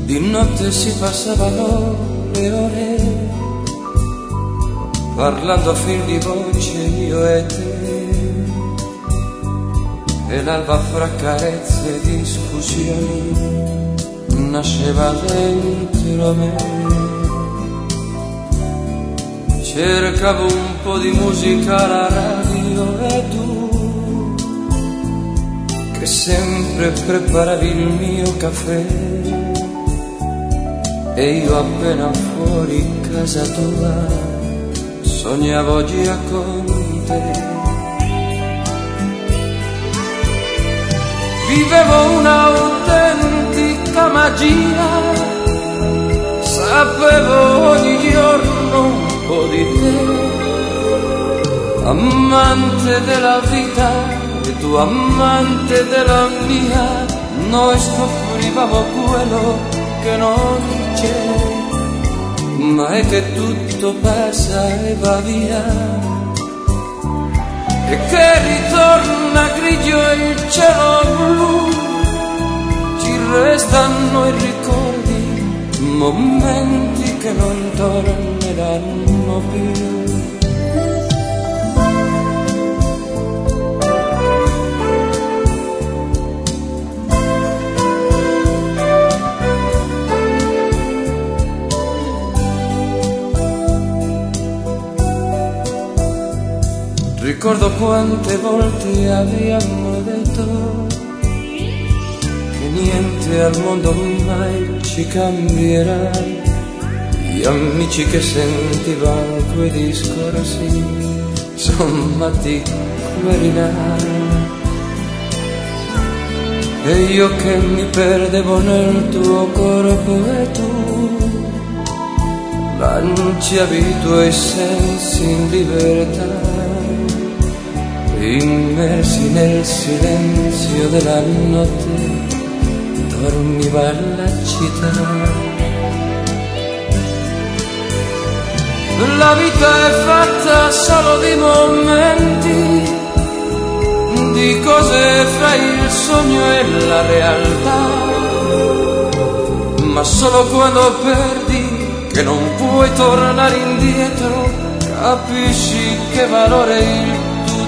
Di notte si passavano le ore parlando a fil di voce io e te, e l'alba fra carezze e discussioni nasceva dentro me. Cercavo un po' di musica alla radio e tu, che sempre preparavi il mio caffè, e io appena fuori casa tua sognavo già con te. Vivevo un'autentica magia, sapevo ogni giorno un po' di te, amante della vita e tu amante della mia, noi scoprivamo quello che non c'è, ma è che tutto passa e va via, e che ritorna grigio il cielo blu, ci restano i ricordi, momenti che non torneranno più. Ricordo quante volte abbiamo detto che niente al mondo mai ci cambierà, gli amici che sentivano quei discorsi son matti guarinai, e io che mi perdevo nel tuo corpo e tu lanciavi i tuoi sensi in libertà, immersi nel silenzio della notte, dormiva la città. La vita è fatta solo di momenti, di cose fra il sogno e la realtà, ma solo quando perdi, che non puoi tornare indietro, capisci che valore il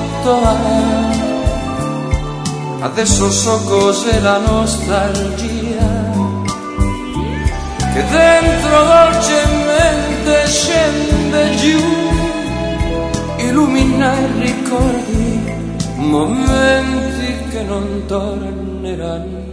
adesso so cos'è la nostalgia, che dentro dolcemente scende giù, illumina i ricordi, momenti che non torneranno